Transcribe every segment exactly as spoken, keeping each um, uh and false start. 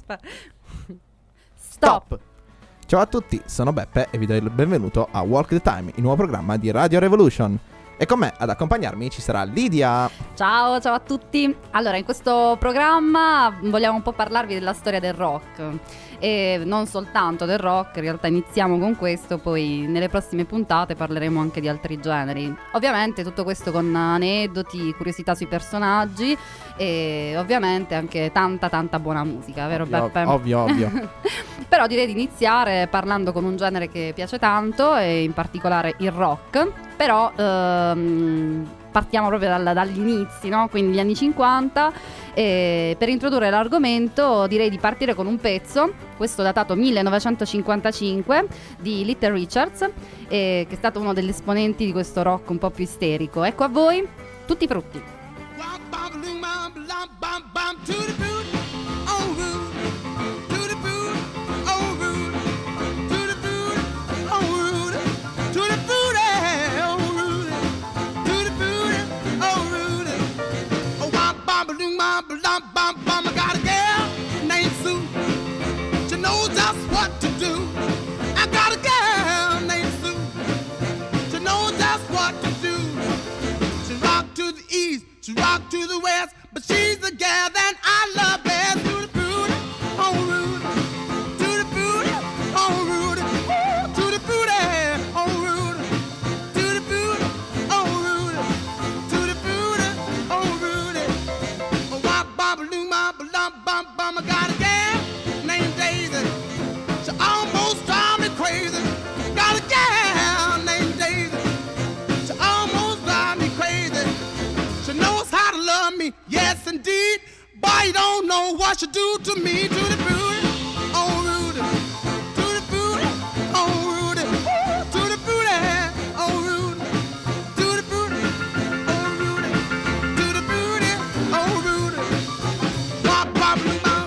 Stop. Ciao a tutti, sono Beppe e vi do il benvenuto a Walk the Time, il nuovo programma di Radio Revolution. E con me ad accompagnarmi ci sarà Lidia. Ciao, ciao a tutti. Allora, in questo programma vogliamo un po' parlarvi della storia del rock. E non soltanto del rock, in realtà iniziamo con questo, poi nelle prossime puntate parleremo anche di altri generi. Ovviamente tutto questo con aneddoti, curiosità sui personaggi e ovviamente anche tanta tanta buona musica, vero ovvio, Beppe? Ovvio, ovvio. Però direi di iniziare parlando con un genere che piace tanto e in particolare il rock. Però ehm, partiamo proprio dal, dagli inizi, no? Quindi gli anni cinquanta. E per introdurre l'argomento direi di partire con un pezzo, questo datato millenovecentocinquantacinque, di Little Richards, eh, che è stato uno degli esponenti di questo rock un po' più isterico. Ecco a voi Tutti i frutti. I got a girl named Sue. She knows just what to do. I got a girl named Sue. She knows just what to do. She rock to the east, she rock to the west, but she's the gal that I love best. To the booty, oh Rudy. To the booty, oh Rudy. Ooh, to the booty, oh Rudy. To the booty, oh Rudy. To the booty, oh Rudy. Oh, wop, bop, loom, bop, lump, bump, bum. I got a gal named Daisy. She almost drives me crazy. Got a gal named Daisy. She almost drives me crazy. She knows how to love me, yes indeed. Boy, you don't know what she do to me. To the booty, oh Rudy. To the booty, oh Rudy. Ooh, to the booty, oh Rudy. To the booty, oh Rudy. To the booty, oh Rudy. Wop, wop, loom, bop.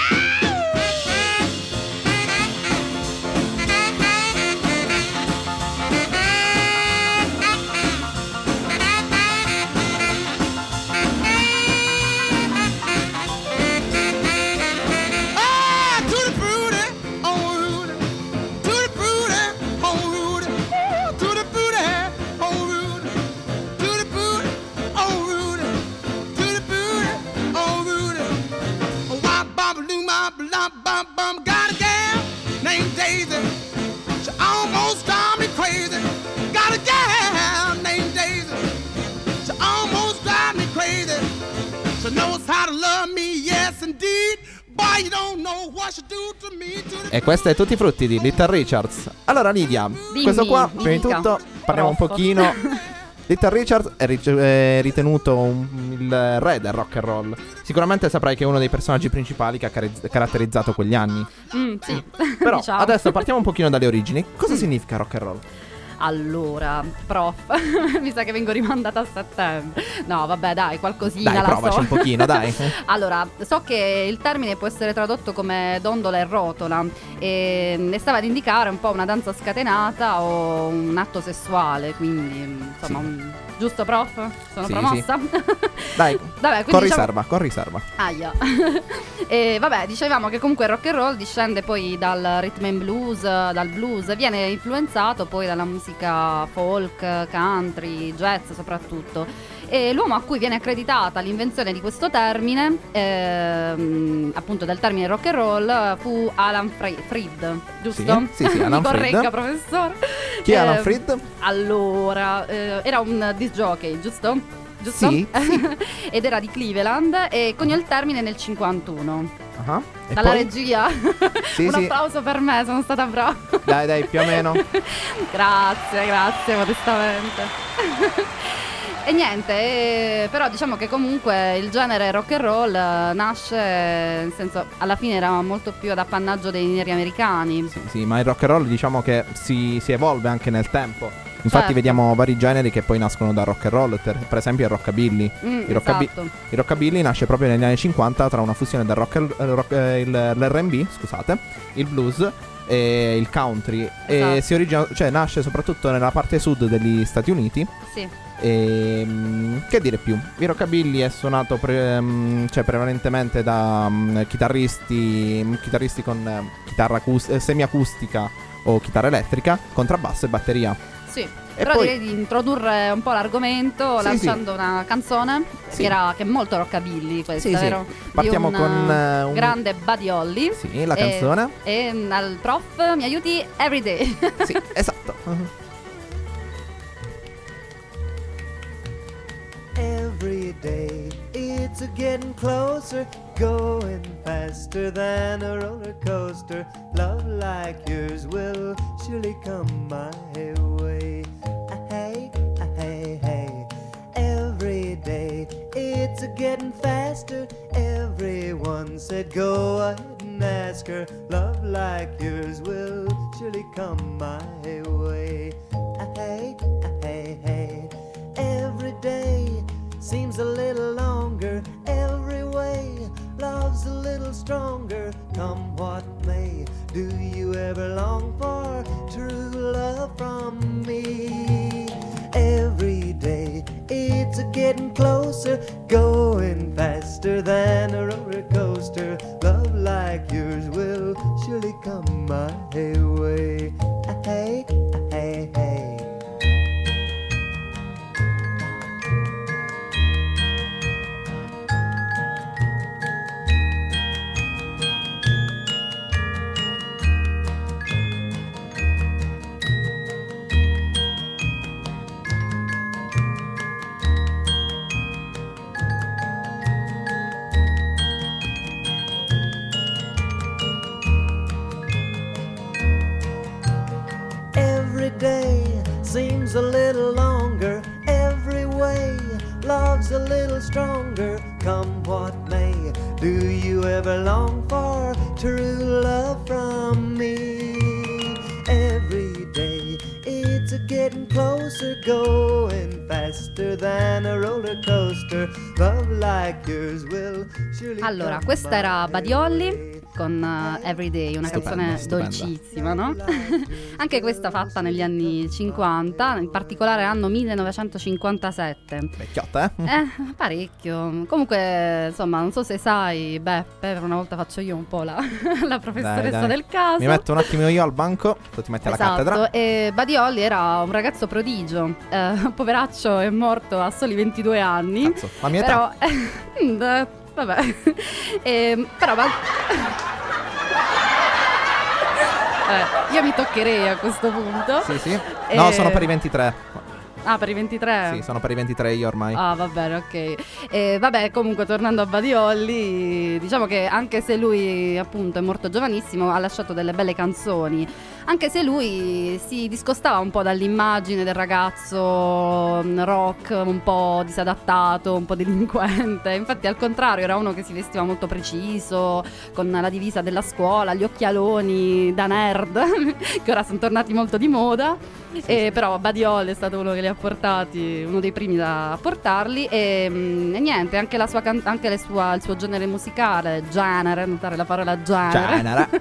Ah, to the booty, oh Rudy. To the booty, oh Rudy. Ooh, to the booty, oh Rudy. To the booty, oh Rudy. To the booty, oh Rudy. Oh, wop, bop, loom, bop, lump, bump, bum. Got a gal named Daisy. She almost drives me crazy. Got a gal named Daisy. She almost drives me crazy. She knows how to love me, yes indeed. Boy, you don't know what she do to me. To the E questo è Tutti i frutti di Little Richards. Allora Lidia, Dimmi, questo qua, mi prima di dica. tutto, parliamo un Prof. pochino. Little Richards è ri- è ritenuto un- il re del rock and roll. Sicuramente saprai che è uno dei personaggi principali che ha cari- caratterizzato quegli anni. Mm, sì. Però Diciamo. adesso partiamo un pochino dalle origini. Cosa significa rock and roll? Allora, prof, mi sa che vengo rimandata a settembre. No, vabbè, dai, qualcosina Dai, la provaci so. un pochino, dai. Allora, so che il termine può essere tradotto come dondola e rotola e ne stava ad indicare un po' una danza scatenata o un atto sessuale, quindi insomma, Sì. un... giusto prof? Sono Sì, promossa? Dai, Vabbè, quindi con diciamo- riserva, con riserva. Aia. E vabbè, dicevamo che comunque il rock and roll discende poi dal rhythm and blues, dal blues, viene influenzato poi dalla musica folk, country, jazz soprattutto. E l'uomo a cui viene accreditata l'invenzione di questo termine, ehm, appunto del termine rock and roll, fu Alan Fre- Freed, giusto? Sì, sì, sì, Alan Mi corregga, Freed. professore. Chi è Alan Eh, Freed? Allora, eh, era un disc jockey, giusto? Giusto? Sì, Ed era di Cleveland e coniò il termine nel cinquantuno. Ah, e Dalla poi? regia. Sì, Un sì. applauso per me, sono stata brava. Dai, dai, più o meno. Grazie, grazie, modestamente. E niente, eh, però diciamo che comunque il genere rock and roll eh, nasce, nel senso, alla fine era molto più ad appannaggio dei neri americani. Sì, sì, ma il rock and roll diciamo che si, si evolve anche nel tempo. Infatti Certo. vediamo vari generi che poi nascono dal rock and roll, per, per esempio il rockabilly. Mm, il, rockabi- esatto. il rockabilly nasce proprio negli anni cinquanta tra una fusione del rock, and- eh, rock eh, il, l'R and B, scusate, il blues e il country. E Esatto. si origina, cioè nasce soprattutto nella parte sud degli Stati Uniti. Sì. E, mm, che dire più? Il rockabilly è suonato pre- mm, cioè prevalentemente da mm, chitarristi mm, chitarristi con eh, chitarra acus- eh, semiacustica o chitarra elettrica, contrabbasso e batteria. Sì, E però poi- direi di introdurre un po' l'argomento Sì, lanciando una canzone Sì. che, era, che è molto rockabilly questa, Sì, sì. vero? Partiamo Di un, con, eh, un- grande Buddy Holly. Sì, la E- canzone. E, mm, al prof mi aiuti Everyday. Sì, esatto. Every day it's a getting closer, going faster than a roller coaster. Love like yours will surely come my way. Ah, hey, ah, hey, hey. Every day it's a getting faster. Everyone said go ahead and ask her. Love like yours will surely come my way. Ah, hey, ah, hey, hey. Every day seems a little longer, every way love's a little stronger. Come what may, do you ever long for true love from me? Every day it's a getting closer, going faster than a roller coaster. Love like yours will surely come my way. Ah, hey, ah, hey, hey. Every day seems a little longer, every way love's a little stronger. Come what may, do you ever long for true love from me? Every day it's a getting closer, going faster than a roller coaster. Love like yours will surely Allora, come questa era my Buddy Holly way. con uh, Everyday, una Stupenda, canzone stupenda. dolcissima, no? Anche questa fatta negli anni cinquanta, in particolare anno millenovecentocinquantasette. Vecchiotta, eh? Eh, parecchio. Comunque, insomma, non so se sai, Beppe, per una volta faccio io un po' la, la professoressa Dai, dai. del caso. Mi metto un attimo io al banco, tu ti metti alla cattedra. Esatto, e Buddy Holly era un ragazzo prodigio. Eh, poveraccio, è morto a soli ventidue anni. Cazzo, la mia età. Però, mm, eh, vabbè, e, però va- Eh, io mi toccherei a questo punto. Sì, sì. No, E- sono per i ventitré. Ah, per i ventitré? Sì, sono per i ventitré io ormai. Ah, va bene, ok. E vabbè, comunque tornando a Buddy Holly, diciamo che anche se lui appunto è morto giovanissimo, ha lasciato delle belle canzoni. Anche se lui si discostava un po' dall'immagine del ragazzo mm, rock, un po' disadattato, un po' delinquente. Infatti, al contrario, era uno che si vestiva molto preciso, con la divisa della scuola, gli occhialoni da nerd, che ora sono tornati molto di moda. E però Buddy Holly è stato uno che li ha portati, uno dei primi da portarli. E, mm, e niente, anche, la sua can- anche le sua- il suo genere musicale, genere, notare la parola genere, Genere.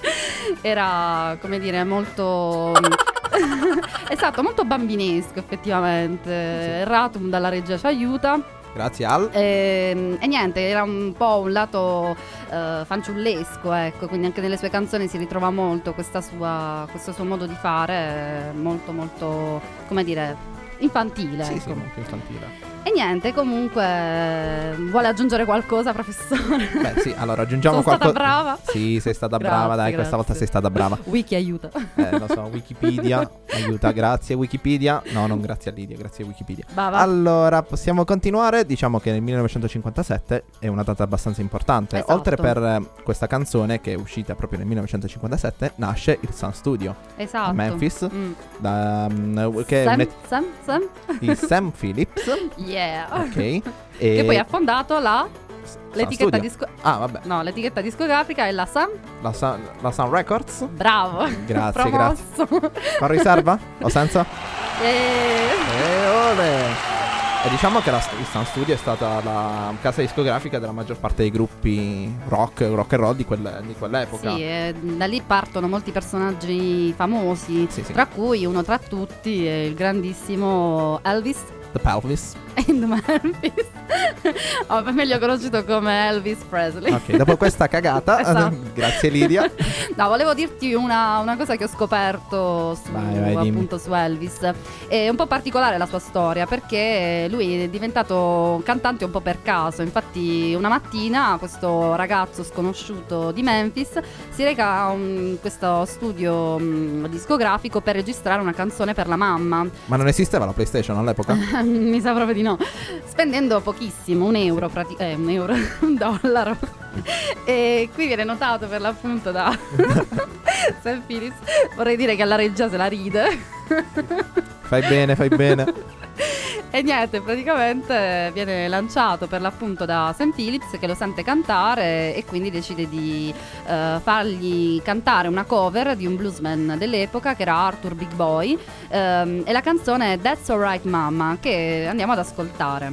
era, come dire, molto esatto, molto bambinesco effettivamente. Erratum dalla regia ci aiuta. Grazie Al. E, e niente, era un po' un lato eh, fanciullesco, ecco, quindi anche nelle sue canzoni si ritrova molto questa sua, questo suo modo di fare, eh, molto molto, come dire, infantile. Sì, ecco. sì, molto infantile. E niente, comunque vuole aggiungere qualcosa, professore? Beh, sì, allora aggiungiamo Sono qualcosa. stata brava? Sì, sei stata Grazie, brava, dai, questa grazie. volta sei stata brava. Wiki aiuta. Eh, lo so, Wikipedia aiuta, grazie Wikipedia. No, non grazie a Lidia, grazie a Wikipedia. Va, va. Allora, possiamo continuare. Diciamo che nel millenovecentocinquantasette è una data abbastanza importante. Esatto. Oltre per eh, questa canzone che è uscita proprio nel millenovecentocinquantasette, nasce il Sun Studio Esatto. a Memphis, Mm. da, mm, che è Sam, un Sam, Sam? di Sam Phillips. Yeah. Ok. Che E poi ha fondato la Sun l'etichetta Studio. disco Ah, vabbè, No, l'etichetta discografica è la Sam. la Sun, la Sun Records. Bravo. Grazie, Promosso. Con riserva? O senza? E... E ole! E diciamo che la, il Sun Studio è stata la casa discografica della maggior parte dei gruppi rock, rock and roll di, quelle- di quell'epoca. Sì, e da lì partono molti personaggi famosi, Sì, sì. tra cui uno tra tutti è il grandissimo Elvis The Pelvis. in Memphis, oh, meglio conosciuto come Elvis Presley. Ok, dopo questa cagata, Esatto. grazie Lidia. No, volevo dirti una, una cosa che ho scoperto su, Vai, vai, dimmi. appunto su Elvis. È un po' particolare la sua storia, perché lui è diventato cantante un po' per caso. Infatti una mattina questo ragazzo sconosciuto di Memphis si reca a un- questo studio mh, discografico per registrare una canzone per la mamma. Ma non esisteva la PlayStation all'epoca? Mi sa proprio di no. Spendendo pochissimo, un euro, prati- eh, un euro, un dollaro. E qui viene notato per l'appunto da Sam Phillips. Vorrei dire che alla regia se la ride. Fai bene, fai bene. E niente, praticamente viene lanciato per l'appunto da Sam Phillips, che lo sente cantare e quindi decide di eh, fargli cantare una cover di un bluesman dell'epoca che era Arthur Big Boy, ehm, e la canzone è That's Alright Mama, che andiamo ad ascoltare.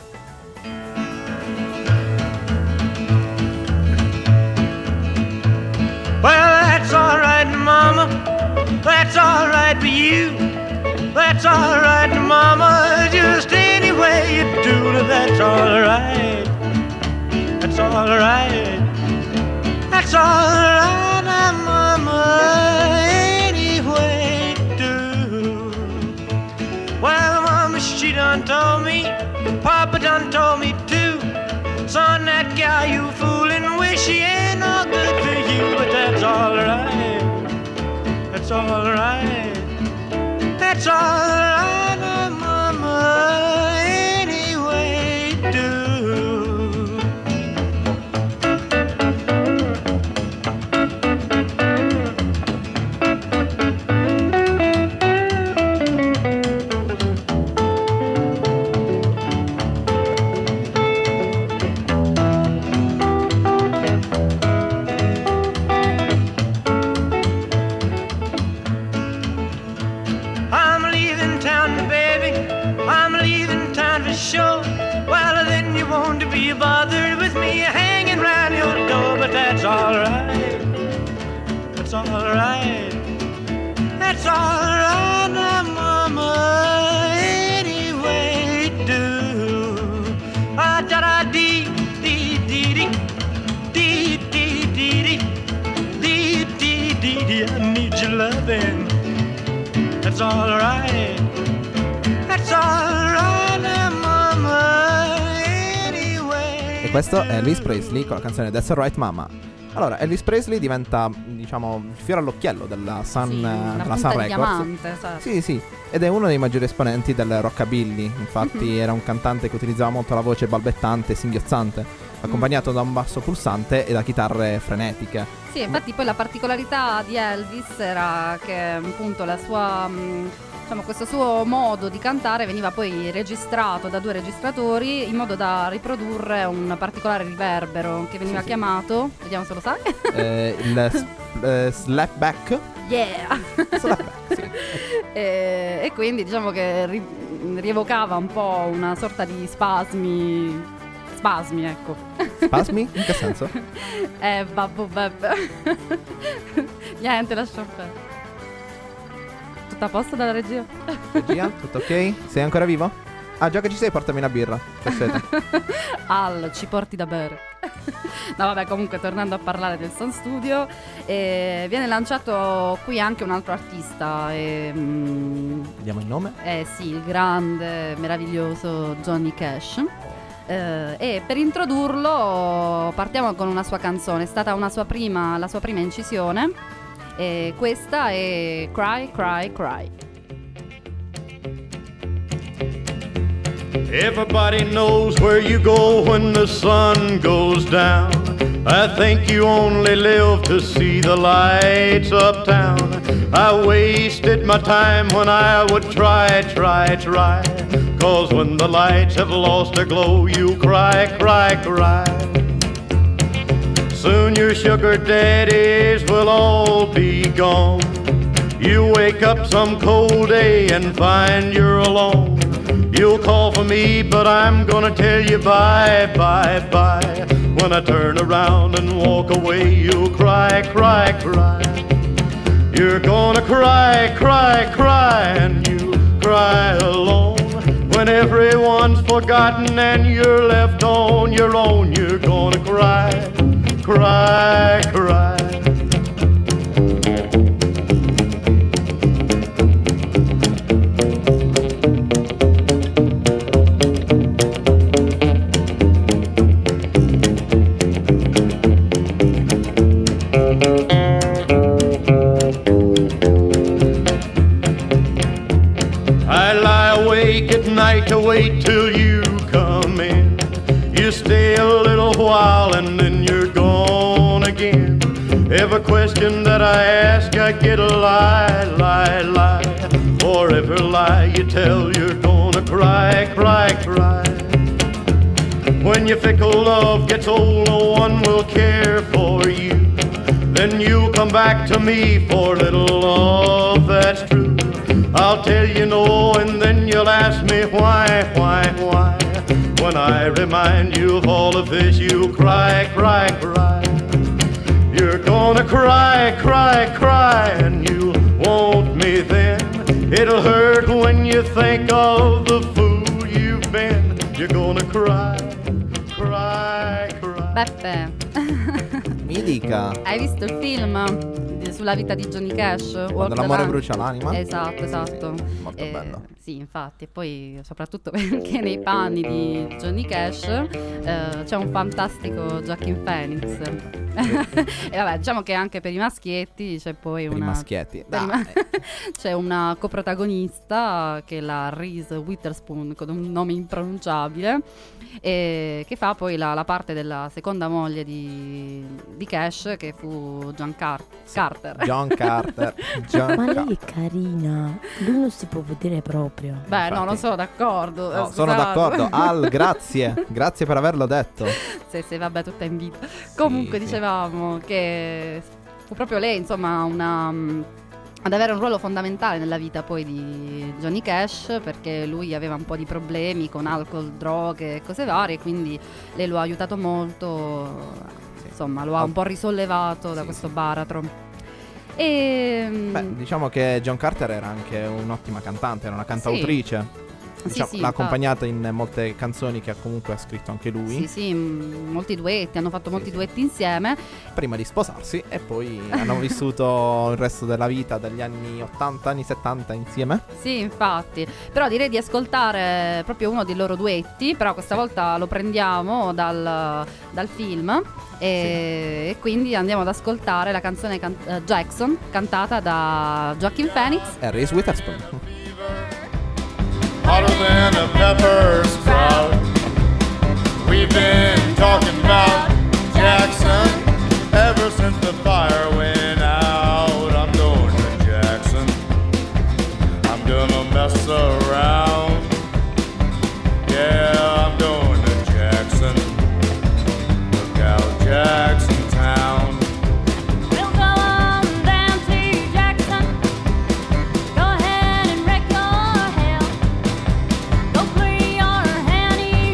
Well, that's all right, Mama. That's all right for you. That's all right, Mama. Just any way you do it, that's all right. That's all right. That's all right, Mama. Any way you do. Well, Mama, she done told me. Papa done told me too. Son, that gal you foolin' with, she ain't no good for you, but that's all right. That's all right. That's all right, uh, Mama. Any way you do. I'm leaving town, baby. I'm leaving town for sure. Well, then you won't be bothered with me hanging round your door, but that's all right. That's all right. That's all right, now, Mama. Any way you do. Ah, da da dee dee dee dee dee dee dee dee dee dee dee. I need your loving. That's all right. That's all right, now, Mama. Anyway. E questo è Elvis Presley con la canzone That's Alright Mama. Allora, Elvis Presley diventa, diciamo, il fiore all'occhiello della Sun, Sì, eh, una della punta Sun di Records. diamante, esatto. Sì, sì, ed è uno dei maggiori esponenti del rockabilly. Infatti Mhm. era un cantante che utilizzava molto la voce balbettante e singhiozzante, accompagnato da un basso pulsante e da chitarre frenetiche. Sì, infatti poi la particolarità di Elvis era che appunto la sua, mh, diciamo, questo suo modo di cantare veniva poi registrato da due registratori in modo da riprodurre un particolare riverbero che veniva Sì, sì. chiamato, vediamo se lo sai. Eh, il s- eh, slapback. Yeah! Slapback, sì. e, e quindi diciamo che ri- rievocava un po' una sorta di spasmi. Spasmi, ecco. Spasmi? In che senso? Eh, babbo bebbe. Niente, lascia perdere. Tutto a posto dalla regia? Regia, tutto ok? Sei ancora vivo? Ah, già che ci sei, portami una birra. C'ho sete. Al, ci porti da bere. No, vabbè, comunque tornando a parlare del Sun Studio, eh, viene lanciato qui anche un altro artista. E, mm, Vediamo il nome. eh sì, il grande, meraviglioso Johnny Cash. Eh, e per introdurlo partiamo con una sua canzone. È stata una sua prima, la sua prima incisione. E questa è Cry, Cry, Cry. Everybody knows where you go when the sun goes down. I think you only live to see the lights uptown. I wasted my time when I would try, try, try. Cause when the lights have lost their glow, you cry, cry, cry. Soon your sugar daddies will all be gone. You wake up some cold day and find you're alone. You'll call for me, but I'm gonna tell you bye, bye, bye. When I turn around and walk away, you'll cry, cry, cry. You're gonna cry, cry, cry, and you cry alone. When everyone's forgotten and you're left on your own, you're gonna cry, cry, cry. To wait till you come in. You stay a little while and then you're gone again. Every question that I ask, I get a lie, lie, lie. For every lie you tell, you're gonna cry, cry, cry. When your fickle love gets old, no one will care for you. Then you'll come back to me for little love that's true. I'll tell you no, and then you'll ask me why, why, why. When I remind you of all of this, you'll cry, cry, cry. You're gonna cry, cry, cry, and you want me then. It'll hurt when you think of the fool you've been. You're gonna cry, cry, cry. Beppe, Mi dica. hai visto il film di- sulla vita di Johnny Cash? Quando Walk the l'amore Line? brucia l'anima. Esatto, esatto. Molto Eh, bello. Sì, infatti, e poi soprattutto perché nei panni di Johnny Cash eh, c'è un fantastico Joaquin Phoenix. E vabbè, diciamo che anche per i maschietti c'è poi Per i una maschietti. per i Dai. ma- c'è una coprotagonista che è la Reese Witherspoon, con un nome impronunciabile, e che fa poi la, la parte della seconda moglie di, di Cash, che fu John Car- Carter. John Carter. John Ma Car- lei è carina, lui non si può vedere proprio. Beh, no, Infatti. non sono d'accordo. No, eh, sono scusate. d'accordo. Al, grazie. Grazie per averlo detto. Sì, sì, vabbè, tutta in vita. Comunque sì. dicevamo che fu proprio lei, insomma, una mm, ad avere un ruolo fondamentale nella vita poi di Johnny Cash, perché lui aveva un po' di problemi con alcol, droghe e cose varie, quindi lei lo ha aiutato molto, Sì. insomma, lo ha un po' risollevato da Sì, questo sì. baratro. E mm, Beh, diciamo che John Carter era anche un'ottima cantante, era una cantautrice. sì, Diciamo, sì, l'ha infatti. accompagnata in molte canzoni che comunque ha scritto anche lui. Sì, sì, mm, molti duetti, hanno fatto Sì, molti sì. duetti insieme. Prima di sposarsi e poi hanno vissuto il resto della vita dagli anni ottanta, anni settanta insieme. Sì, infatti. Però direi di ascoltare proprio uno dei loro duetti. Però questa volta lo prendiamo dal, dal film. E, e quindi andiamo ad ascoltare la canzone can- eh, Jackson, cantata da Joaquin Phoenix. E Reese Witherspoon. Hotter than a pepper sprout. We've been talking about Jackson ever since the fire went out. I'm going to Jackson. I'm gonna mess around. Yeah, I'm going to Jackson. Look out, Jackson Town. We'll go on down to Jackson. Go ahead and wreck your hell. Go clear your handy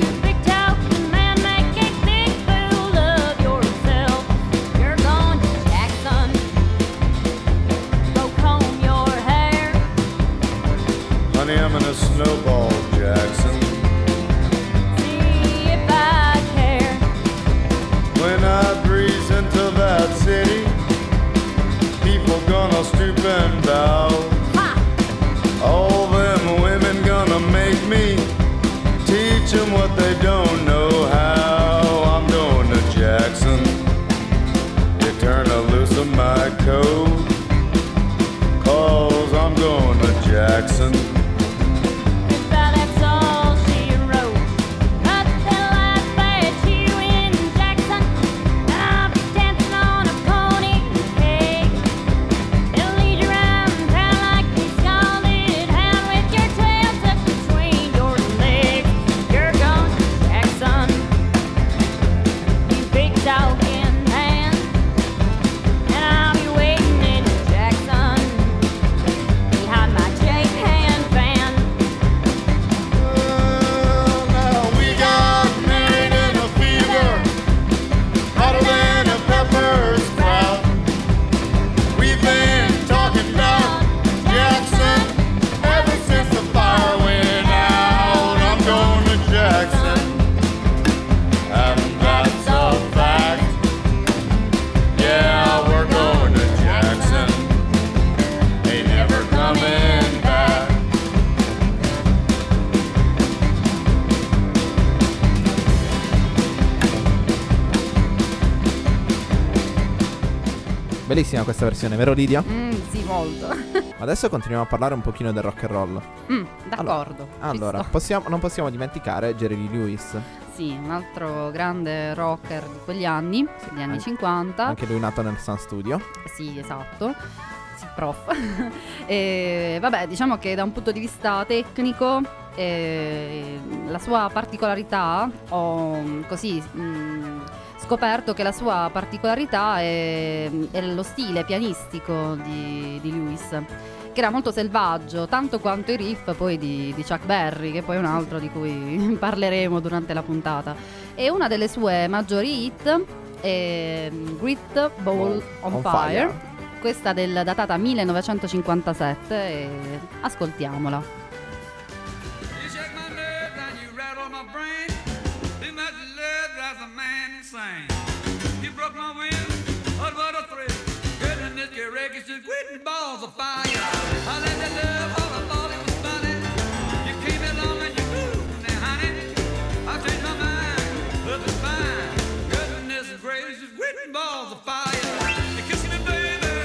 Bellissima questa versione, vero Lidia? Mm, sì, molto. Adesso continuiamo a parlare un pochino del rock and roll. Mm, d'accordo. ci Allora, sto. possiamo- non possiamo dimenticare Jerry Lee Lewis. Sì, un altro grande rocker di quegli anni, degli anni anche- cinquanta. Anche lui nato nel Sun Studio. Sì, esatto. Sì, prof. E vabbè, diciamo che da un punto di vista tecnico, eh, la sua particolarità, ho mm, così mm, scoperto che la sua particolarità è, è lo stile pianistico di, di Lewis, che era molto selvaggio, tanto quanto i riff poi di, di Chuck Berry, che poi è un altro di cui parleremo durante la puntata. E una delle sue maggiori hit è Great Ball on, On Fire, Fire. questa del, datata millenovecentocinquantasette, e ascoltiamola. You shake my nerves and you rattle my brain. Too much love drives a man insane. You broke my will, oh what a thrill. Girl in this wreck is just quitting balls of fire. I let the love all I thought it was funny. You came along and you moved now, honey. I changed my mind, love is fine. Goodness gracious, quitting balls of fire. You kiss me, baby.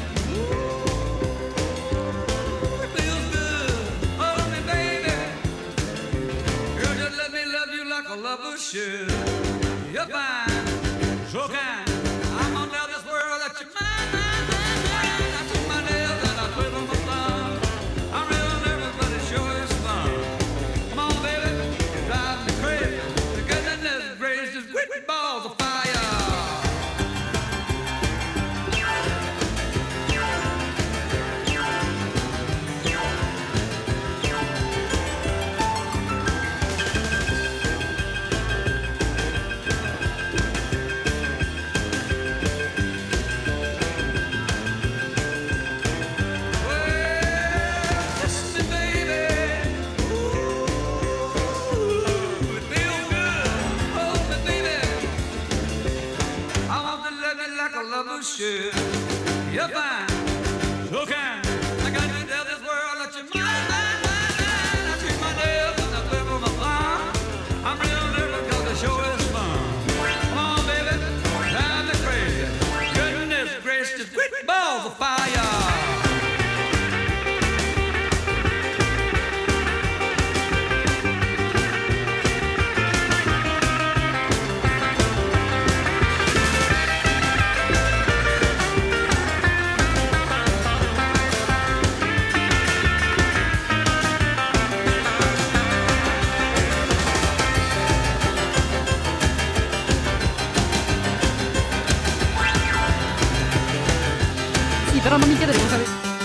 Ooh, it feels good. Hold me, baby. Girl, just let me love you like a lover should. You're fine, so kind. I'm gonna tell this world that you're mine, mine, mine, mine. I took my nails and I twiddle my thumb. I'm real nervous, but it sure is fun. Come on, baby, you drive me crazy. The goodness gracious, quit balls of fire. Should. You're fine, so kind. I got to tell this world that you're mine, mine, mine, mine. I treat my nails and I flip my thumb. I'm real nervous 'cause the show is fun. Come on, baby, drive me crazy. Goodness gracious, quit balls of fire. Sì, però non mi chiedete cosa...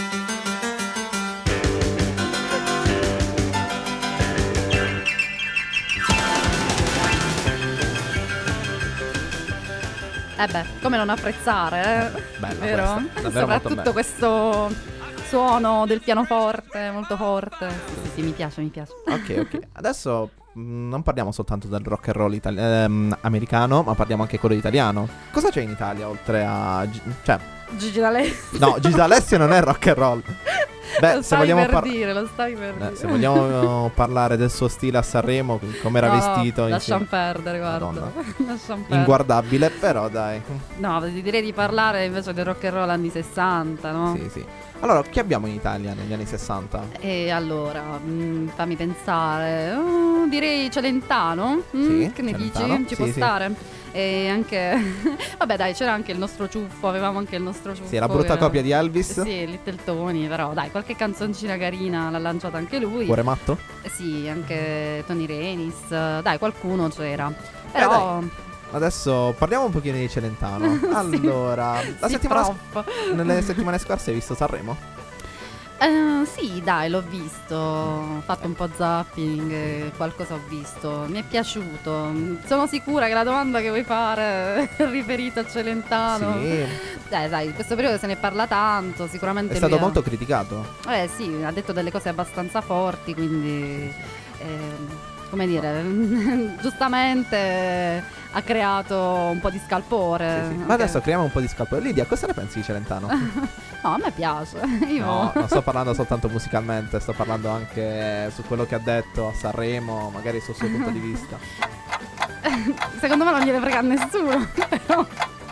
Eh beh, come non apprezzare, eh? Bella vero? questa, davvero molto Soprattutto bella. questo suono del pianoforte, molto forte. Sì, sì, sì, mi piace, mi piace. Ok, ok. Adesso mh, non parliamo soltanto del rock and roll itali- ehm, americano, ma parliamo anche quello italiano. Cosa c'è in Italia oltre a... Gi- cioè, Gigi D'Alessio. no, Gigi D'Alessio non è rock and roll. Beh, lo se stai vogliamo, per par- dire, lo stai per eh, dire. se vogliamo parlare del suo stile a Sanremo, come era No, vestito, lasciamo insieme- perdere, guarda. Madonna. Lasciamo perdere. inguardabile, però dai. No, direi di parlare invece del rock and roll anni sessanta, no? Sì, sì. Allora, chi abbiamo in Italia negli anni sessanta? E allora, mm, fammi pensare. Uh, direi Celentano. Mm, Sì, che ne Celentano. dici? Ci Sì, può sì. stare? E anche vabbè, dai, c'era anche il nostro ciuffo, avevamo anche il nostro ciuffo. Sì, la brutta che- copia di Elvis. Sì, Little Tony, però dai, qualche canzoncina carina l'ha lanciata anche lui. Cuore matto? Eh Sì, anche Tony Renis. Dai, qualcuno c'era. Però Adesso parliamo un pochino di Celentano. Sì. Allora, la sì, settimana prof. sc- nelle settimane scorse hai visto Sanremo? Eh, sì, dai, l'ho visto, ho fatto un po' zapping, e qualcosa ho visto, mi è piaciuto. Sono sicura che la domanda che vuoi fare è riferita a Celentano. Sì. Dai, dai, in questo periodo se ne parla tanto, sicuramente È stato lui ha- molto criticato. Eh sì, ha detto delle cose abbastanza forti, quindi ehm, come dire, giustamente ha creato un po' di scalpore. Sì, sì. Ma Ok. adesso creiamo un po' di scalpore. Lidia, cosa ne pensi di Celentano? No, a me piace. Io No, non sto parlando soltanto musicalmente, sto parlando anche su quello che ha detto a Sanremo, magari sul suo punto di vista. secondo me non gliene frega a nessuno, però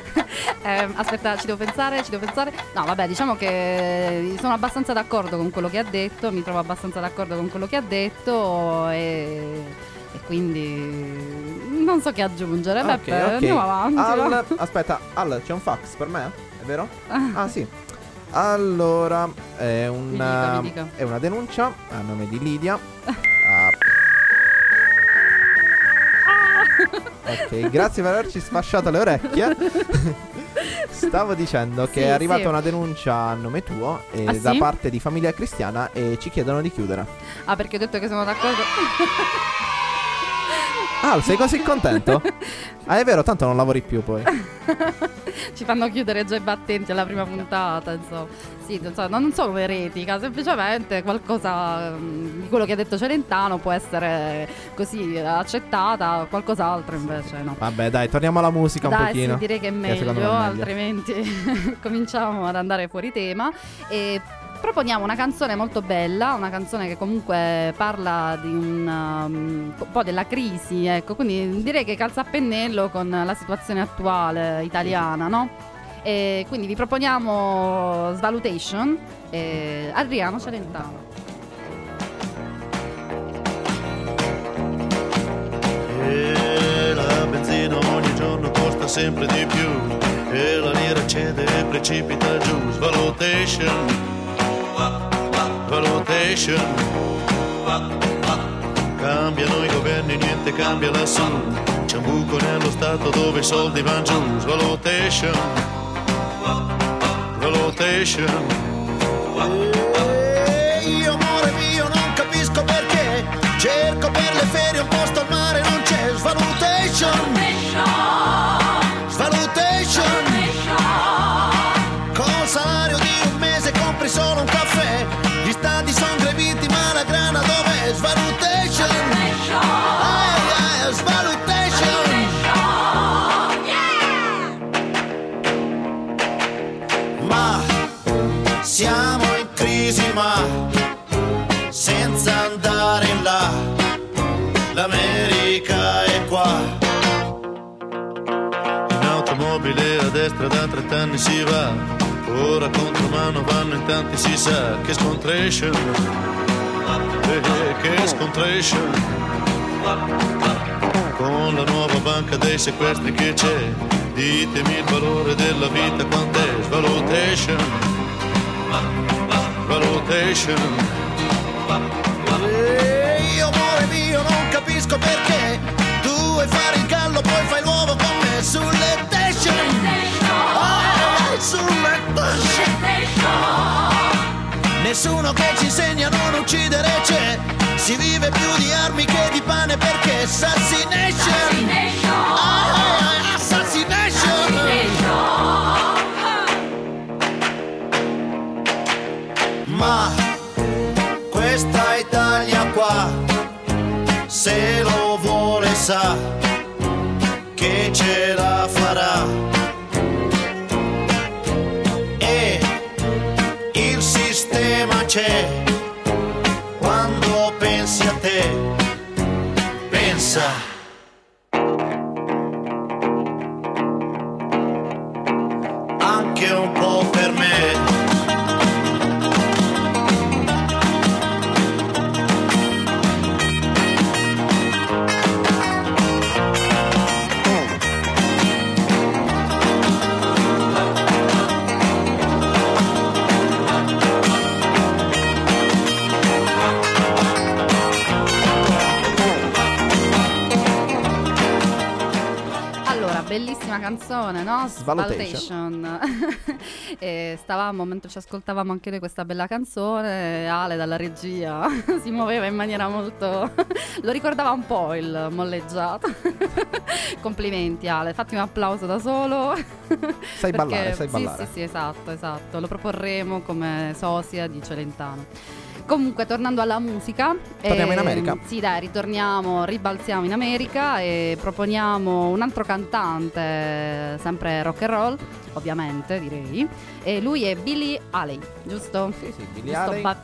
Eh, aspetta, ci devo pensare, ci devo pensare. No, vabbè, diciamo che sono abbastanza d'accordo con quello che ha detto, mi trovo abbastanza d'accordo con quello che ha detto e, e quindi non so che aggiungere. Ok, Beppe, ok. andiamo avanti. Al, va. aspetta, Al, c'è un fax per me? È vero? Ah, sì. Allora, è una, Mi dica, mi dica. è una denuncia a nome di Lidia. Ah. Ok, grazie per averci sfasciato le orecchie. Stavo dicendo che Sì, è arrivata sì. una denuncia a nome tuo e Ah, da sì? parte di Famiglia Cristiana e ci chiedono di chiudere. Ah, perché ho detto che sono d'accordo. Al, sei così contento? Ah, è vero, tanto non lavori più poi. Ci fanno chiudere già i battenti alla prima puntata, insomma. Sì, non so- non sono eretica, semplicemente qualcosa mm, di quello che ha detto Celentano può essere così accettata, qualcos'altro invece no. Vabbè, dai, torniamo alla musica un Dai, pochino. sì, direi che è secondo me meglio, è meglio. altrimenti cominciamo ad andare fuori tema. E proponiamo una canzone molto bella, una canzone che comunque parla di un, um, un po' della crisi, ecco, quindi direi che calza a pennello con la situazione attuale italiana, no? E quindi vi proponiamo Svalutation e Adriano Celentano. E la benzina ogni giorno costa sempre di più e la lira cede e precipita giù. Svalutation, valutation. Cambiano i governi, niente cambia lassù. C'è un buco nello stato dove i soldi vanno giù. Svalutation, valutation. E io amore mio non capisco perché cerco per le ferie un posto al mare non c'è. Svalutation, svalutation. Con salario di un mese compri solo un caffè. Gli stati sono greviti ma la grana dov'è? Svalutation, ai, ai, svalutation. Ma siamo in crisi ma senza andare in là, l'America è qua. In automobile a destra da trent'anni si va, ora contro mano vanno in tanti, si sa che scontration, eh, eh, che scontration. Con la nuova banca dei sequestri che c'è, ditemi il valore della vita quant'è. Svalutation, valutation. E io amore mio non capisco perché tu vuoi fare il gallo poi fai l'uovo con me sulle station. Oh, sulle station. Nessuno che ci insegna a non uccidere c'è, si vive più di armi che di pane perché assassination. Oh, assassination. Ma questa Italia qua, se lo vuole sa che ce la farà. E il sistema c'è, quando pensi a te, pensa. Anche un po' per me. Bellissima canzone, no? Svalutation. Svalutation. E stavamo, mentre ci ascoltavamo anche noi questa bella canzone, Ale dalla regia si muoveva in maniera molto... lo ricordava un po' il molleggiato. Complimenti Ale, fatti un applauso da solo. Sai Perché- ballare, sai sì, ballare. Sì, sì, esatto, esatto. Lo proporremo come sosia di Celentano. Comunque, tornando alla musica, Torniamo in ehm, America? Sì, dai, ritorniamo, ribalziamo in America e proponiamo un altro cantante, sempre rock and roll, ovviamente, direi. E lui è Billy Haley, giusto? Sì, sì, Billy Giusto, Haley. Batte?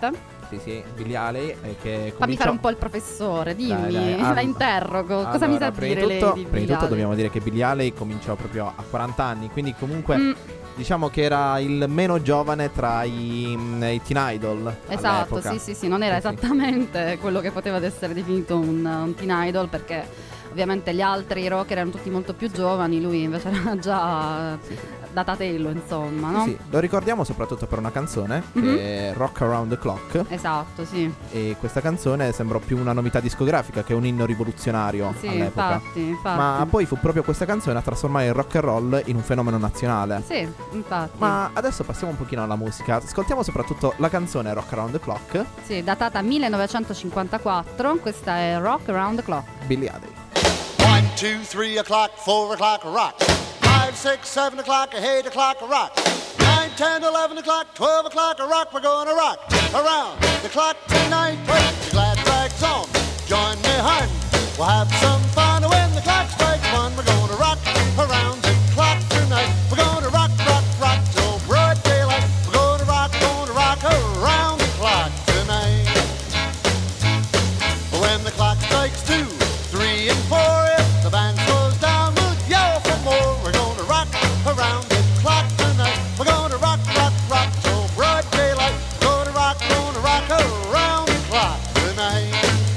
Sì, sì, Billie Eilish eh, che Fammi cominciò... fare un po' il professore, dimmi, Dai, dai, la allora- interrogo. Cosa allora, mi sa prima dire di tutto, lei di prima di Billie tutto Eilish? dobbiamo dire che Billie Eilish cominciò proprio a quaranta anni, quindi comunque Mm. diciamo che era il meno giovane tra i, mm, i teen idol Esatto, all'epoca. sì, sì, sì, non era Sì, sì. esattamente quello che poteva essere definito un, un teen idol, perché ovviamente gli altri rocker erano tutti molto più giovani, lui invece era già Sì, sì. datatello, insomma, no? Sì, sì, lo ricordiamo soprattutto per una canzone che Mhm. è Rock Around the Clock, Esatto, sì. e questa canzone sembrò più una novità discografica che un inno rivoluzionario Sì, all'epoca. infatti, infatti. Ma poi fu proprio questa canzone a trasformare il rock and roll in un fenomeno nazionale. Sì, infatti. Ma adesso passiamo un pochino alla musica. Ascoltiamo soprattutto la canzone Rock Around the Clock, Sì, datata millenovecentocinquantaquattro, questa è Rock Around the Clock. Billie Eilish. One, two, three o'clock, four o'clock, rock. Five, six, seven o'clock, eight o'clock, rock. Nine, ten, eleven o'clock, twelve o'clock, rock. We're gonna rock around the clock tonight. Put your glad rags on, join me, hun. We'll have some fun when the clock strikes one. We're gonna rock around the clock tonight. We're gonna rock, rock, rock till broad daylight. We're gonna rock, gonna rock around the clock tonight. When the clock strikes two, three and four, if the band slows down, we'll yell for more. We're gonna rock around the clock tonight. We're gonna rock, rock, rock till broad daylight. We're gonna rock, gonna rock around the clock tonight.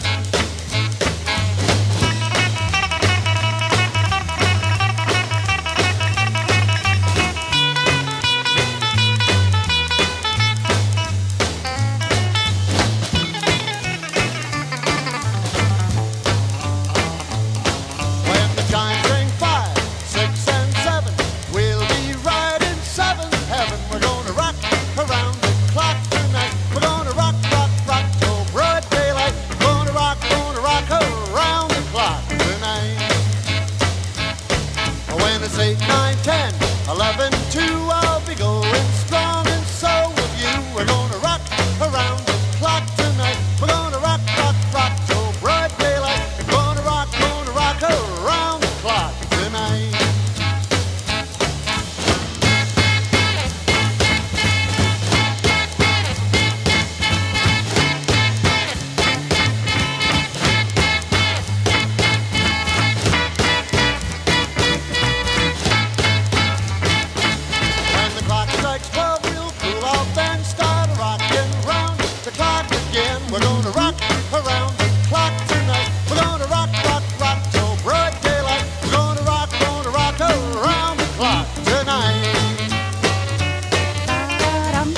When the chimes ring five, six, and seven, we'll be right in seventh heaven. We're gonna rock around the clock tonight. We're gonna rock, rock, rock till broad daylight. Gonna rock, gonna rock around the clock tonight. When it's eight, nine, ten, eleven, two, I'll be going strong, and so will you. We're gonna rock around the clock tonight. We're gonna rock, rock, rock till broad daylight. Gonna rock, gonna rock around the clock tonight. When the clock strikes twelve, we'll cool off and start rocking round the clock again. We're gonna rock around the clock tonight. We're gonna rock, rock, rock till broad daylight. We're gonna rock, gonna rock around the clock tonight. Ta-dam.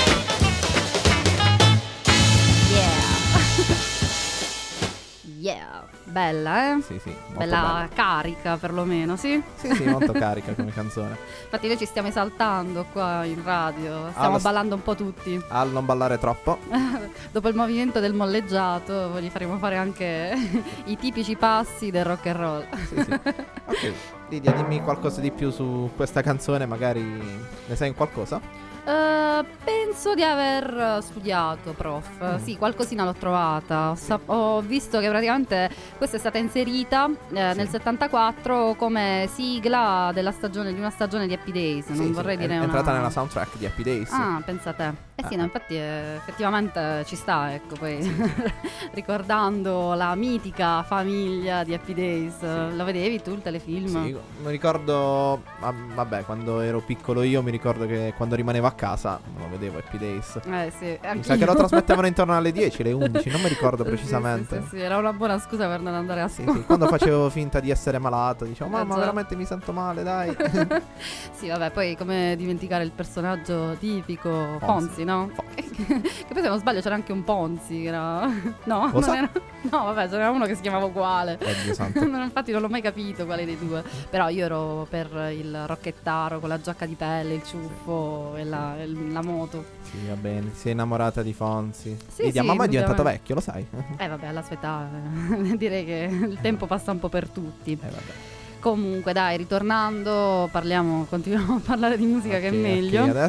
Yeah. Yeah. Bella, eh? Sì, sì, molto Bella bella. carica, perlomeno, sì? Sì, sì, molto carica come canzone. Infatti noi ci stiamo esaltando qua in radio, stiamo lo s- ballando un po' tutti. Al non ballare troppo. Dopo il movimento del molleggiato gli faremo fare anche i tipici passi del rock and roll. Sì, sì. Ok, Lidia, dimmi qualcosa di più su questa canzone, magari ne sai qualcosa? Eh, penso di aver studiato, prof. Mm. Sì, qualcosina l'ho trovata. Ho, sap- ho visto che praticamente questa è stata inserita eh, Sì. nel settantaquattro come sigla della stagione, di una stagione di Happy Days. Sì, non sì, vorrei è, dire è una... entrata nella soundtrack di Happy Days. Ah, pensa te. Eh sì, Ah. no, infatti eh, effettivamente ci sta, ecco, poi ricordando la mitica famiglia di Happy Days. Lo vedevi tu il telefilm? Sì, mi ricordo, ah, vabbè, quando ero piccolo io mi ricordo che quando rimanevo a casa lo vedevo Happy Days. Eh sì, Mi anch'io. sa che lo trasmettevano intorno alle dieci, alle undici, non mi ricordo Sì, precisamente. Sì, sì, sì, era una buona scusa per non andare a Sì, scuola. sì, quando facevo finta di essere malato, dicevo, Eh, mamma, già. veramente mi sento male, dai. Sì, vabbè, poi come dimenticare il personaggio tipico Fonzi. Ponzi, no? Che poi se non sbaglio c'era anche un Ponzi che era... No, Cosa? non era... no, vabbè, c'era uno che si chiamava uguale. Oddio santo. Non- Infatti non l'ho mai capito quale dei due. Però io ero per il rocchettaro con la giacca di pelle, il ciuffo e la, e la moto. Sì, va bene, si è innamorata di Fonzi. Sì, Lidia, sì, mamma è diventato indubbiamente. vecchio, lo sai? Eh vabbè, alla sua età eh, direi che il tempo passa un po' per tutti. Eh vabbè. Comunque dai, ritornando, parliamo, continuiamo a parlare di musica che è Ok, meglio. ok, adesso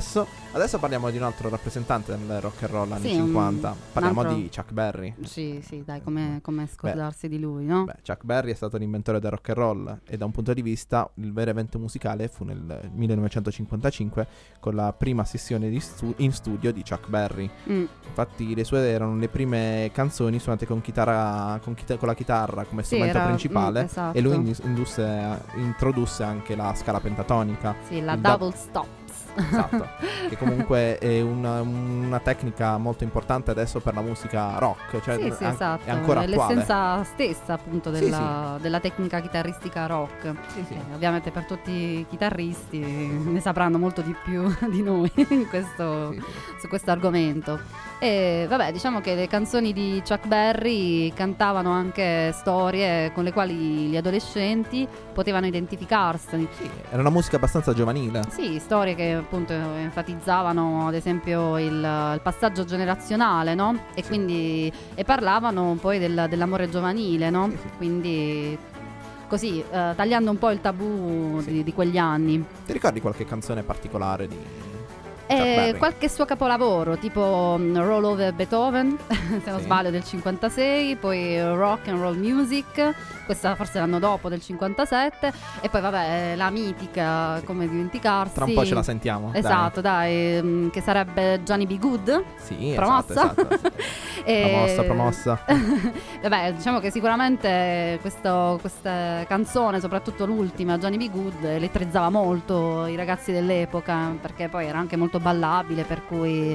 Adesso parliamo di un altro rappresentante del rock and roll anni Sì, un- cinquanta. Parliamo un altro- di Chuck Berry. Sì, sì, dai, come, come scordarsi di lui, no? Beh, Chuck Berry è stato l'inventore del rock and roll e da un punto di vista il vero evento musicale fu nel millenovecentocinquantacinque con la prima sessione di stu- in studio di Chuck Berry. Mm. Infatti le sue erano le prime canzoni suonate con chitarra con, chita- con la chitarra come Sì, strumento era- principale mm, esatto. e lui indus- indusse- introdusse anche la scala pentatonica. Sì, la Il dou- double stops. Esatto, che comunque è una, una tecnica molto importante adesso per la musica rock, cioè Sì, sì, an- esatto. è ancora attuale. l'essenza stessa appunto Sì, della, della tecnica chitarristica rock. Sì, sì. Che ovviamente per tutti i chitarristi ne sapranno molto di più di noi in questo, Sì, sì. su questo argomento. E vabbè, diciamo che le canzoni di Chuck Berry cantavano anche storie con le quali gli adolescenti potevano identificarsi. Sì, era una musica abbastanza giovanile. Sì, storie che appunto enfatizzavano ad esempio il, il passaggio generazionale, no? E Sì. quindi e parlavano poi del- dell'amore giovanile, no? Sì, sì. Quindi così, eh, tagliando un po' il tabù Sì. di, di quegli anni. Ti ricordi qualche canzone particolare di Chuck E Berry? qualche suo capolavoro, tipo mm, Roll Over Beethoven, se non Sì. sbaglio, del cinquantasei, poi Rock and Roll Music, questa forse l'anno dopo, del cinquantasette, e poi vabbè la mitica, Sì. come dimenticarsi. Tra un po' ce la sentiamo. Esatto, dai, mm, che sarebbe Johnny B. Good. Dai. Sì, Promossa. esatto, esatto. E- Promossa, promossa. Vabbè, diciamo che sicuramente questo, questa canzone, soprattutto l'ultima, Johnny B. Good, elettrizzava molto i ragazzi dell'epoca, perché poi era anche molto ballabile, per cui...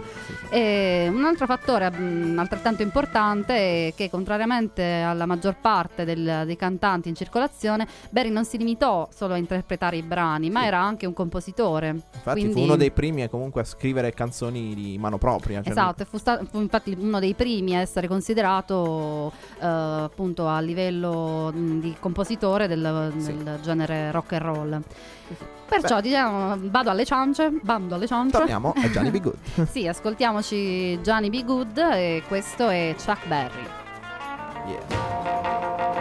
E un altro fattore mh, altrettanto importante è che, contrariamente alla maggior parte del- dei cantanti in circolazione, Berry non si limitò solo a interpretare i brani, ma Sì. era anche un compositore. Infatti Quindi- fu uno dei primi a comunque a scrivere canzoni di mano propria. Cioè Esatto, e fu, sta- fu infatti uno dei primi a essere considerato eh, appunto a livello mh, di compositore del, Sì. del genere rock and roll. Perciò diciamo, vado alle ciance, bando alle ciance. Torniamo a Johnny B. Good. Sì, ascoltiamoci Johnny B. Good e questo è Chuck Berry. Yeah.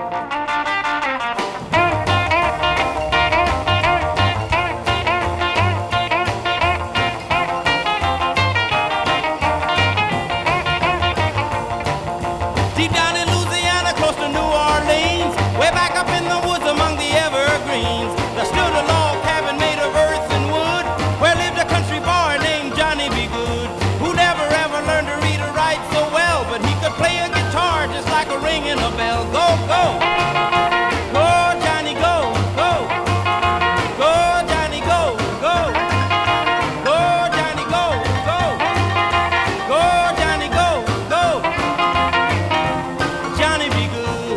Deep down in Louisiana, close to New Orleans, way back up in the woods among the evergreens, there stood a log cabin made of earth and wood, where lived a country boy named Johnny B. Good, who never ever learned to read or write so well, but he could play a guitar just like a ringing a bell. Go, go! Go, Johnny, go, go! Go, Johnny, go, go! Go, Johnny, go, go! Go, Johnny, go, go! Johnny B. Good.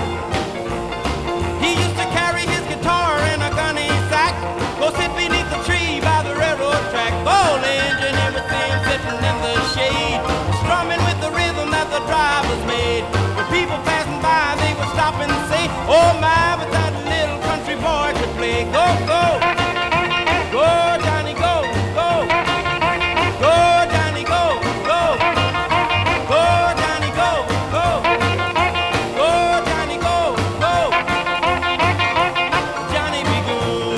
He used to carry his guitar in a gunny sack, go sit beneath the tree by the railroad track. Old engine, everything sitting in the shade, strumming with the rhythm that the drivers made. When people passing by, they would stop and say, oh my, but that little country boy could play. Go, go! Go, Johnny, go, go! Go, Johnny, go, go! Go, Johnny, go, go! Go, Johnny, go, go! Johnny be good.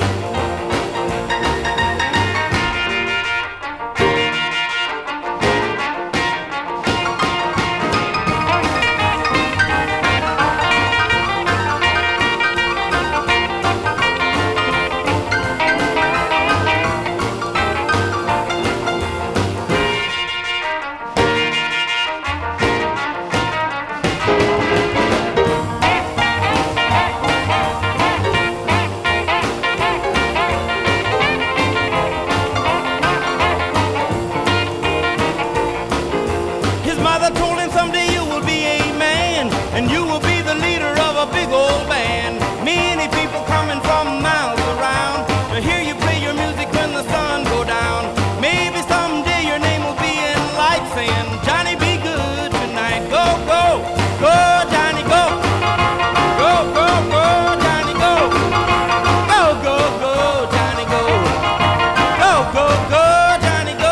His mother told him someday you will be a man, and you will be the leader of a big old band. Many people coming from miles around to hear you play your music when the sun go down. Maybe someday your name will be in lights saying, Johnny be good tonight. Go, go, go, Johnny, go. Go, go, go, Johnny, go. Go, go, go, Johnny, go. Go, go, go, Johnny, go.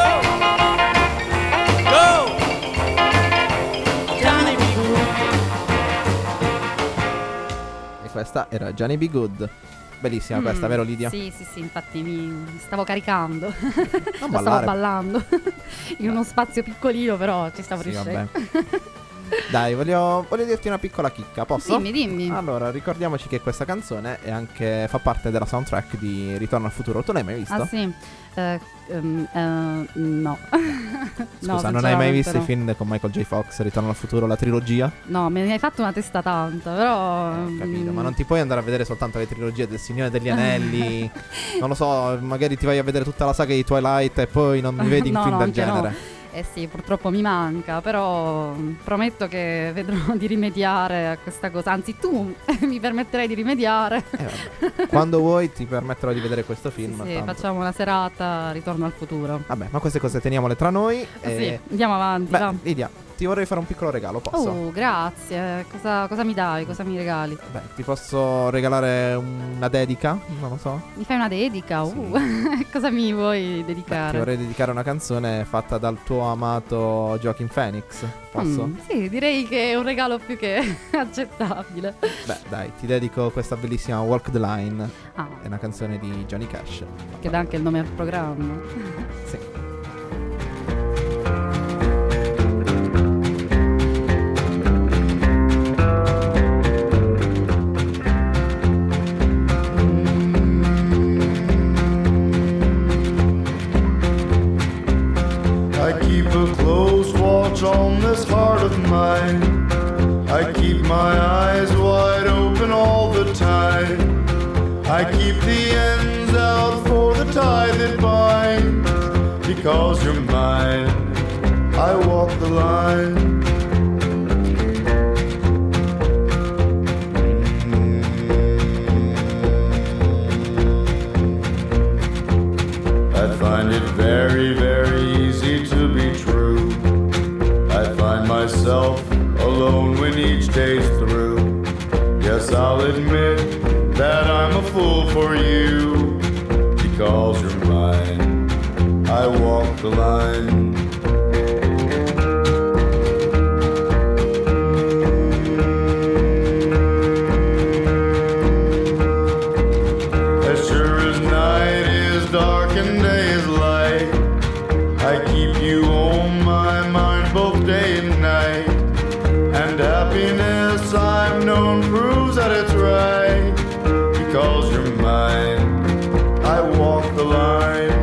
Go. Johnny B. E questa era Johnny B. Good. Bellissima questa, Mm, vero Lidia? Sì, sì, sì, infatti mi mi stavo caricando. Non La stavo ballare. ballando in uno spazio piccolino, però ci stavo Sì, riuscendo. vabbè. Dai, voglio, voglio dirti una piccola chicca, posso? Dimmi, dimmi. Allora, ricordiamoci che questa canzone è anche, fa parte della soundtrack di Ritorno al futuro. Tu l'hai mai visto? Ah sì. Eh, ehm, eh, no. Scusa, non hai mai visto no. i film con Michael J. Fox, Ritorno al futuro, la trilogia? No, me ne hai fatto una testa tanta, però. Ho capito, mm, ma non ti puoi andare a vedere soltanto le trilogie del Signore degli Anelli. Non lo so, magari ti vai a vedere tutta la saga di Twilight e poi non mi vedi un No, film no, del anche no. genere. Eh sì, purtroppo mi manca, però mm, prometto che vedrò di rimediare a questa cosa. Anzi, tu mi permetterai di rimediare. Eh, vabbè. Quando vuoi ti permetterò di vedere questo film. Sì, tanto. facciamo una serata Ritorno al futuro. Vabbè, ma queste cose teniamole tra noi. Eh e... Sì, andiamo avanti. Beh, va. Lidia, ti vorrei fare un piccolo regalo, posso? Oh, grazie. Cosa, cosa mi dai? Cosa mi regali? Beh, ti posso regalare una dedica? Non lo so. Mi fai una dedica? Uh, cosa mi vuoi Beh, dedicare? ti vorrei dedicare una canzone fatta dal tuo amato Joaquin Phoenix. Posso? Mm, sì, direi che è un regalo più che accettabile. Beh, dai, ti dedico questa bellissima Walk the Line. Ah, È una canzone di Johnny Cash. che dà anche il nome al programma. Sì. I keep a close watch on this heart of mine. I keep my eyes wide open all the time. I keep the ends out for the tie that binds. Because you're mine, I walk the line. I find it very, very easy to be true. I find myself alone when each day's through. Yes, I'll admit that I'm a fool for you. Because you're mine, I walk the line. As sure as night is dark and day is light, I keep you on my mind both day and night. And happiness I've known proves that it's right. Because you're mine, I walk the line.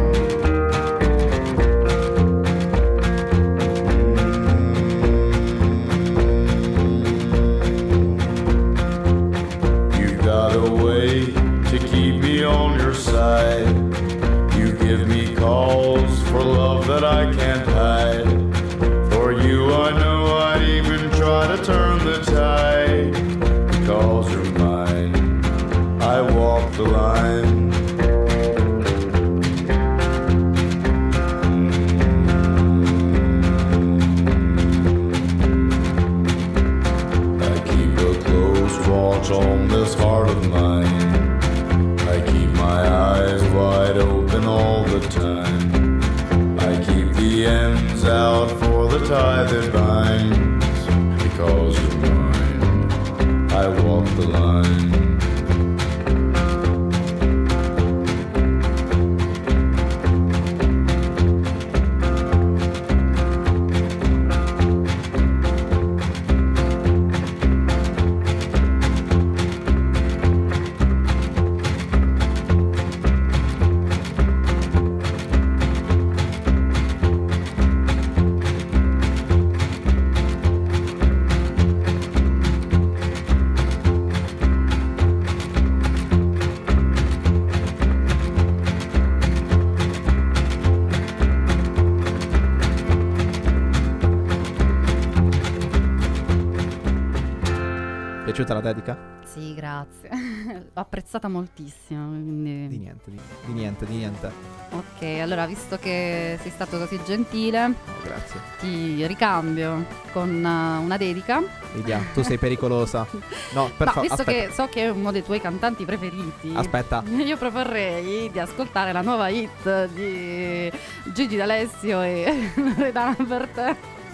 You've got a way to keep me on your side. You give me calls for love that I can't hide. For you I know I'd even try to turn the tide. Because you're mine, I walk the line. I keep a close watch on this heart of mine. I keep my eyes wide open all the time. I keep the ends out for the tie that binds. Because you're mine, I walk the line. Piaciuta la dedica? Sì, grazie. L'ho apprezzata moltissimo. Quindi... Di niente, di, di niente, di niente. Ok, allora visto che sei stato così gentile, Grazie. ti ricambio con uh, una dedica. Lidia, tu sei pericolosa. No, per No, favore. visto Aspetta. che so che è uno dei tuoi cantanti preferiti, Aspetta. io proporrei di ascoltare la nuova hit di Gigi D'Alessio e Loredana per te.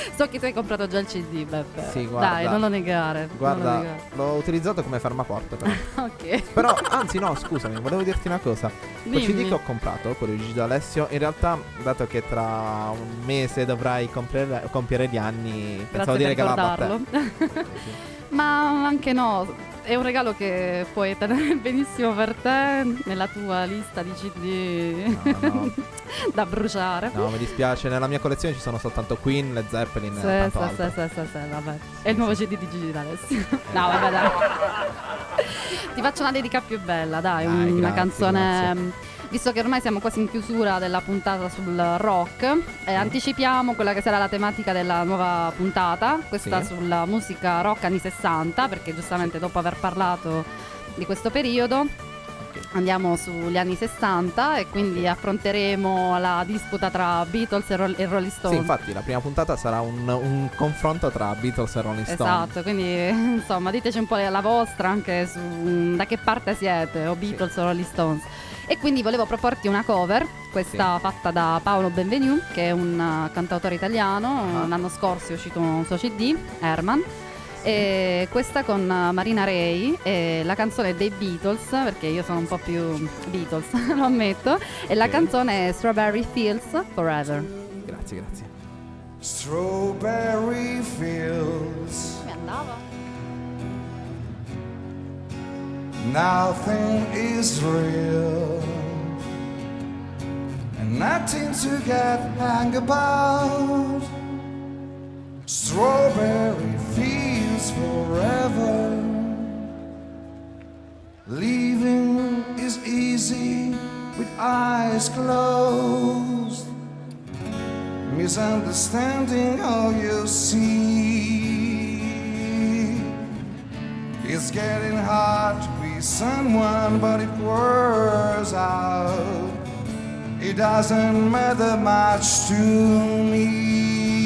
So che tu hai comprato già il C D, Beppe. Sì, guarda. Dai, non lo negare. non lo Guarda, negare. l'ho utilizzato come fermaporto però. Ok. Però, anzi no, scusami, volevo dirti una cosa. Quel C D Dimmi. che ho comprato, quello di Gigi D'Alessio, in realtà, dato che tra un mese dovrai compiere, compiere gli anni, pensavo Grazie di per regalarlo a te. ricordarlo. Ma anche no, è un regalo che puoi tenere benissimo per te nella tua lista di C D No, no. da bruciare. No, mi dispiace, nella mia collezione ci sono soltanto Queen, Led Zeppelin e Sì, tanto sì, altro. sì, sì, sì, sì, vabbè. È il nuovo C D di Gigi D'Alessio. No, vabbè, dai. Ti faccio una dedica più bella, dai, Dai, una grazie, canzone. grazie. Visto che ormai siamo quasi in chiusura della puntata sul rock, eh, anticipiamo quella che sarà la tematica della nuova puntata, questa Sì. sulla musica rock anni sessanta, perché giustamente dopo aver parlato di questo periodo Ok. andiamo sugli anni sessanta e quindi affronteremo la disputa tra Beatles e, Roll- e Rolling Sì, Stones. infatti la prima puntata sarà un, un confronto tra Beatles e Rolling Stone. Esatto, quindi insomma diteci un po' la vostra anche su mm, da che parte siete, o Beatles Sì. o Rolling Stones. E quindi volevo proporti una cover, questa fatta da Paolo Benvenu, che è un uh, cantautore italiano. Ah. L'anno scorso è uscito un suo C D, Herman. E questa con uh, Marina Ray, e la canzone dei Beatles, perché io sono un po' più Beatles, lo ammetto. E la Ok. canzone è Strawberry Fields Forever. Grazie, grazie. Strawberry fields, Mi andava? nothing is real, and nothing to get hung about. Strawberry fields forever. Leaving is easy with eyes closed. Misunderstanding all you see. It's getting hard to be someone, but it wears out. It doesn't matter much to me.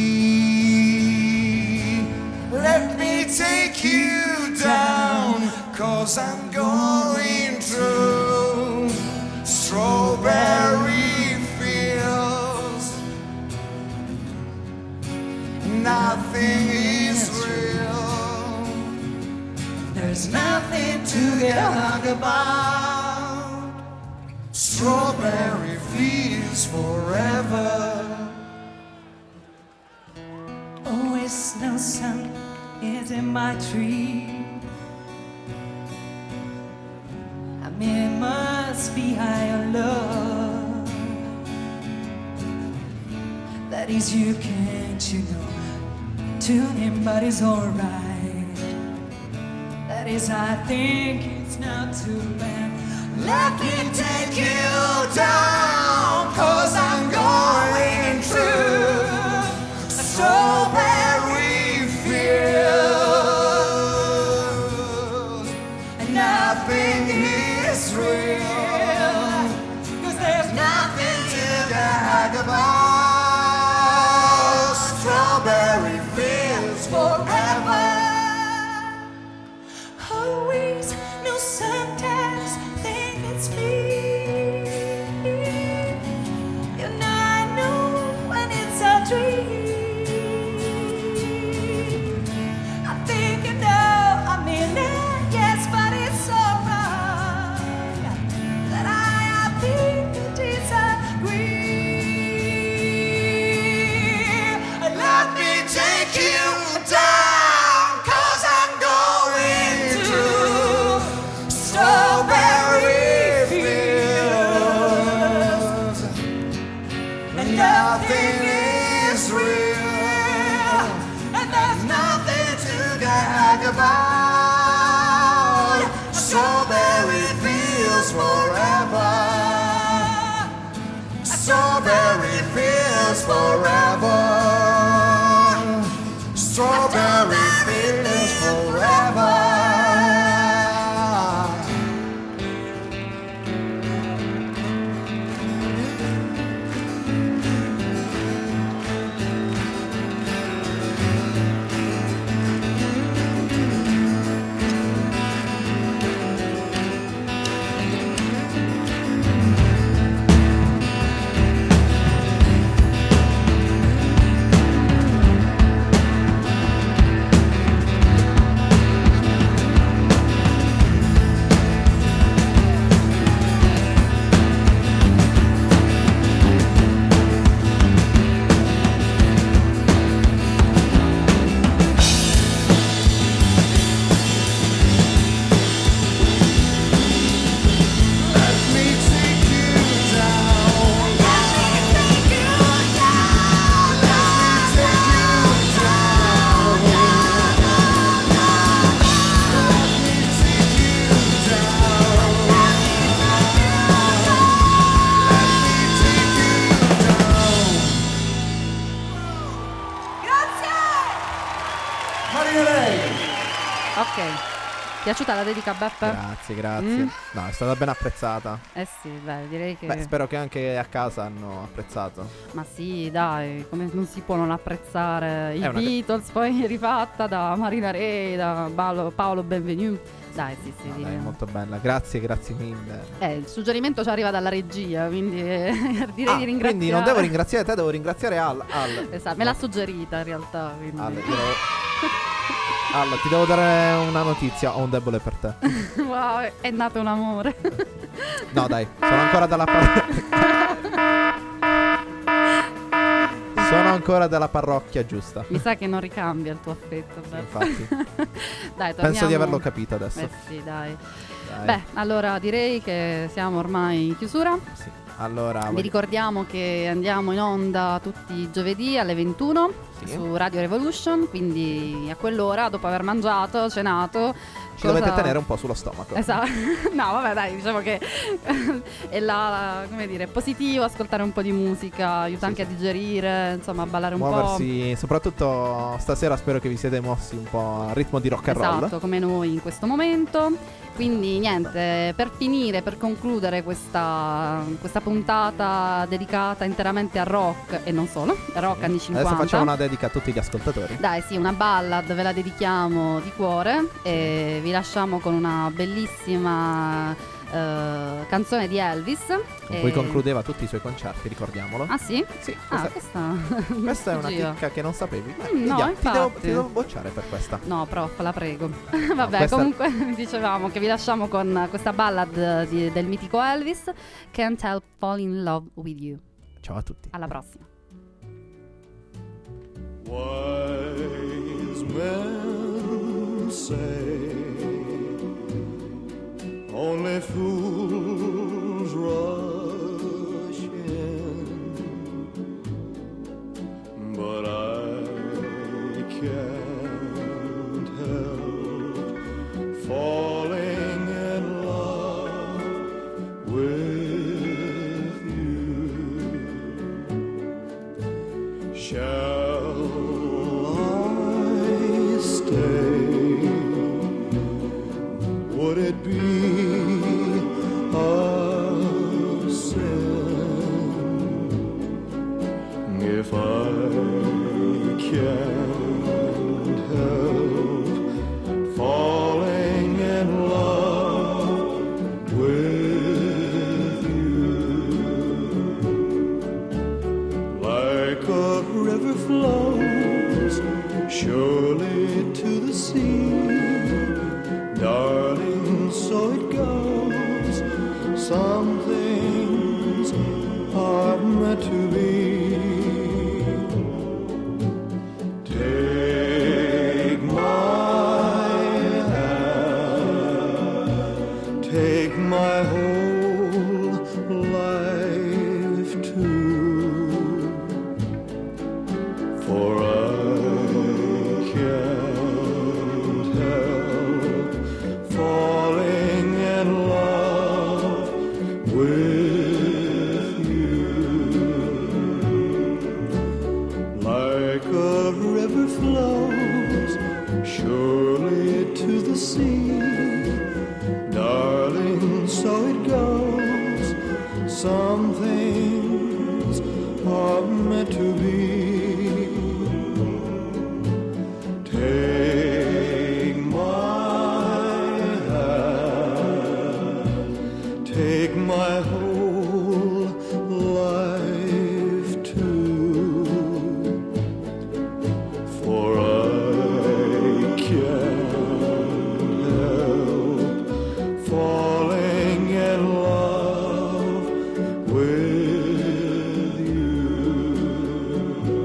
Let me take you down, 'cause I'm going through strawberry fields. Nothing is real. There's nothing to get hung about. Strawberry fields forever. Always no sun is in my tree. I mean, it must be higher love. That is, you can't, you know, tune in, but it's alright. That is, I think it's not too bad. Let me take you down, 'cause I'm going through strawberry fields. Nothing is real, 'cause there's nothing to gag about. Strawberry fields forever. Always know sometimes think it's me. You know I know when it's a dream. I think you know I mean it, yes, but it's so wrong that I, I think you disagree. Let me take you down, 'cause I'm going to strawberry fields. And nothing is real, and there's nothing to gag about. Strawberry fields forever. Strawberry fields forever. Strawberry fields forever. Piaciuta la dedica, Beppe? Grazie, grazie. Mm? No, è stata ben apprezzata. Eh sì, beh, direi che... Beh, spero che anche a casa hanno apprezzato. Ma sì, dai, come non si può non apprezzare i È una- Beatles, poi rifatta da Marina Ray, da Paolo, Paolo Benvenuto. Dai, sì, sì. No, sì. dai, è molto bella. Grazie, grazie mille. Eh, il suggerimento ci arriva dalla regia, quindi eh, direi Ah, di ringraziare. quindi non devo ringraziare te, devo ringraziare Al. Al. Esatto, me l'ha suggerita in realtà. Quindi... Al, io devo- Al, ti devo dare una notizia. Ho un debole per te. Wow, è- è nato un amore. No, dai, sono ancora dalla parrocchia. Sono ancora della parrocchia giusta. Mi sa che non ricambia il tuo affetto. Beppe. Infatti. Dai, Penso di torniamo- averlo capito adesso. Eh sì, dai. Dai. Beh, allora direi che siamo ormai in chiusura. Sì. Allora, Vi voglio- ricordiamo che andiamo in onda tutti i giovedì alle ventuno Sì. su Radio Revolution, quindi a quell'ora, dopo aver mangiato, cenato, ci dovete tenere un po' sullo stomaco. Esatto. No, vabbè, dai, diciamo che è la, come dire, è positivo ascoltare un po' di musica, aiuta Sì, anche sì. a digerire, insomma, a ballare un Muoversi, soprattutto stasera spero che vi siete mossi un po' al ritmo di rock po'. and roll. Esatto, come noi in questo momento. Quindi niente, per finire, per concludere questa, questa puntata dedicata interamente al rock e non solo, rock anni cinquanta. Adesso facciamo una dedica a tutti gli ascoltatori. Dai, sì, una ballad ve la dedichiamo di cuore e vi lasciamo con una bellissima eh, canzone di Elvis. Con e- cui concludeva tutti i suoi concerti, ricordiamolo. Ah sì? Sì, Ah, questa, questa, questa è una sfuggiva. chicca che non sapevi. Beh, Mm, no, via, ti, devo, infatti. ti devo bocciare per questa. No, prof, la prego. Vabbè, questa- comunque dicevamo che vi lasciamo con questa ballad di- del mitico Elvis, Can't Help Falling in Love with You. Ciao a tutti. Alla prossima. Wise men say only fools rush in, but I can't help falling in love with you. Shall I stay? Would it be a sin if I can't help falling in love with you? Like a river flows surely to the sea, darling, so it goes. Some things are meant to be. Take my hand, take my whole life too, for I can't help falling in love with you. Like a river flows surely to the sea, darling, so it goes. Some things are meant to be. Take my hand, take my whole life too, for I can't help falling in love with you.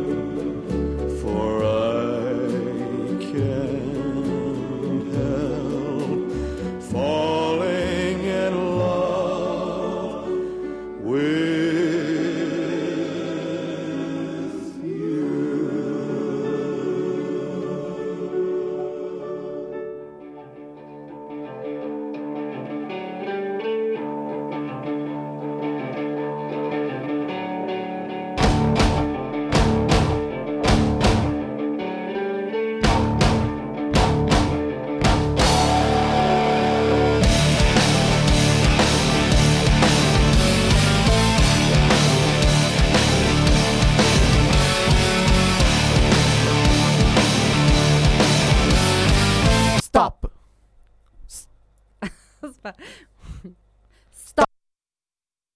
fa-